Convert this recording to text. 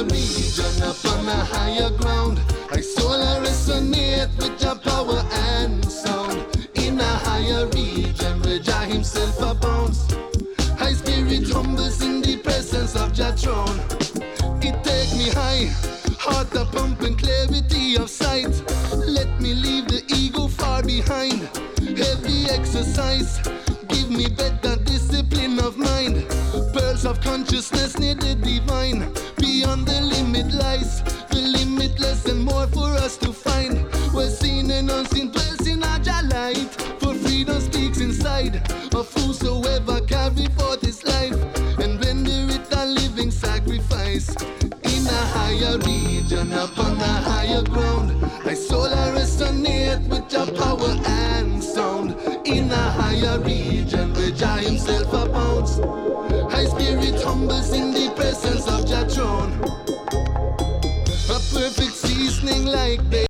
higher region, upon a higher ground. I soul I resonate with Jah power and sound. In a higher region where Jah himself abounds. High spirit humbles in the presence of Jah throne. It take me high, heart a pumping, clarity of sight. Let me leave the ego far behind. Heavy exercise, give me better discipline of mind. Pearls of consciousness near the divine. Beyond the limit lies the limitless and more for us to find. We're seen and unseen, dwells in our Jah light. For freedom speaks inside of whosoever carry forth his life and render it a living sacrifice. In a higher region, upon a higher ground, my soul I resonate with Jah power and sound. In a higher region where Jah himself abounds. High spirit humbles in the presence of Jah throne. A perfect seasoning like